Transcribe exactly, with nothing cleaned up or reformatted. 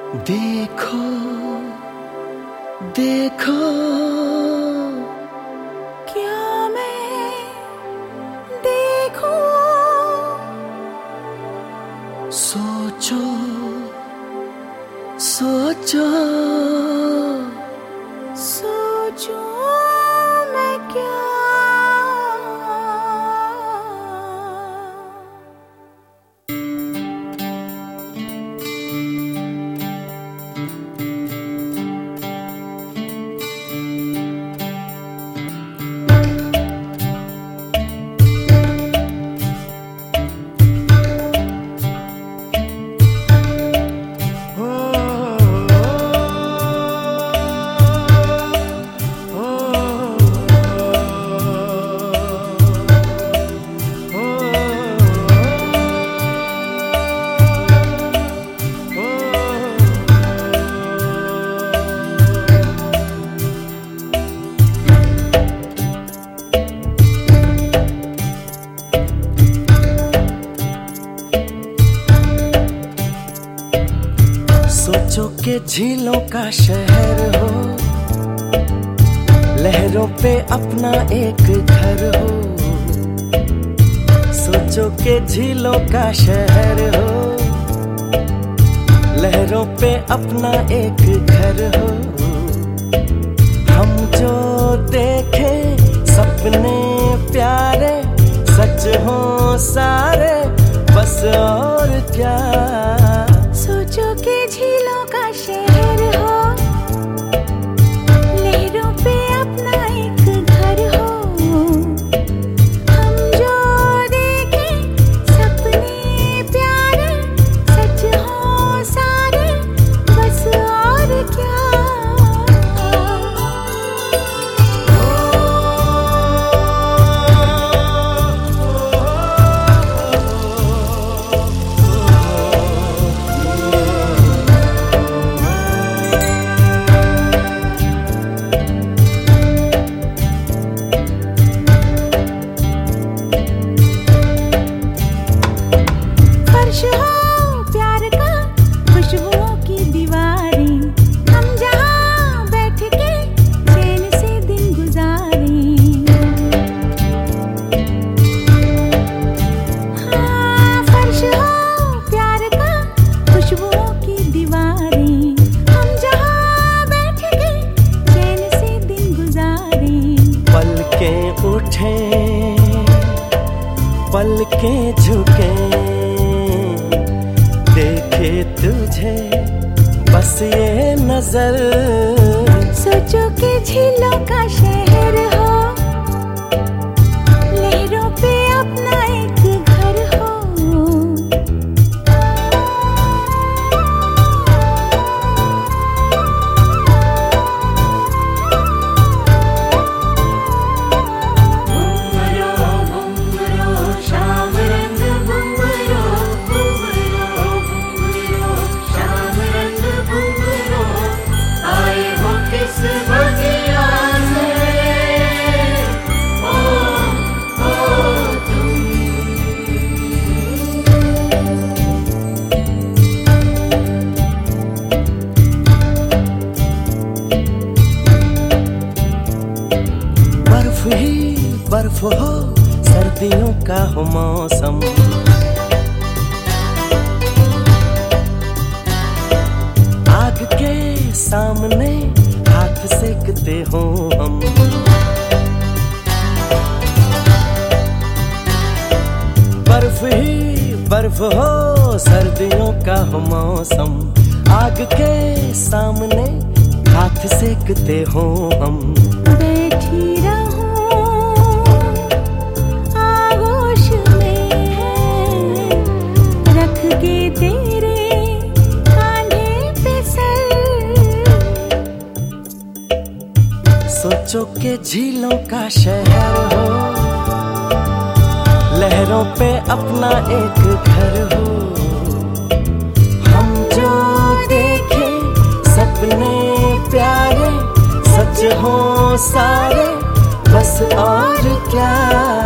देखो देखो क्या मैं देखूं, सोचो सोचो सोचो मैं क्या। सोचो के झीलों का शहर हो, लहरों पे अपना एक घर हो। सोचो के झीलों का शहर हो, लहरों पे अपना एक घर हो। हम जो देखे सपने प्यारे सच हो सारे, बस और क्या। सोचो के झीलों का शहर हो, लहरों पे अपना एक घर हो। हम जो देखे सपने प्यारे सच हो सारे, बस और क्या। फर्श हो प्यार का, खुशबुओं की दीवारें, हम जहाँ बैठ के चैन से दिन गुजारें। हाँ, फर्श हो प्यार का, खुशबुओं की दीवारें, हम जहाँ बैठ के चैन से दिन गुजारें। पलकें उठे पलकें झुके, देखे तुझे बस ये नजर। सोचो के झीलों का शहर हो, लहरों पे अपना एक घर हो। बर्फ ही बर्फ हो, सर्दियों का हो मौसम। आग के सामने हाथ सेकते हो हम। बर्फ ही बर्फ हो, सर्दियों का हो मौसम। आग के सामने हाथ सेकते हो हम। बैठी रहूं आगोश में, रख के तेरे कांधे पे सर। सोचो के झीलों का शहर हो, लहरों पे अपना एक घर हो। हम जो देखे सपने प्यारे सच हो सारे, बस और क्या।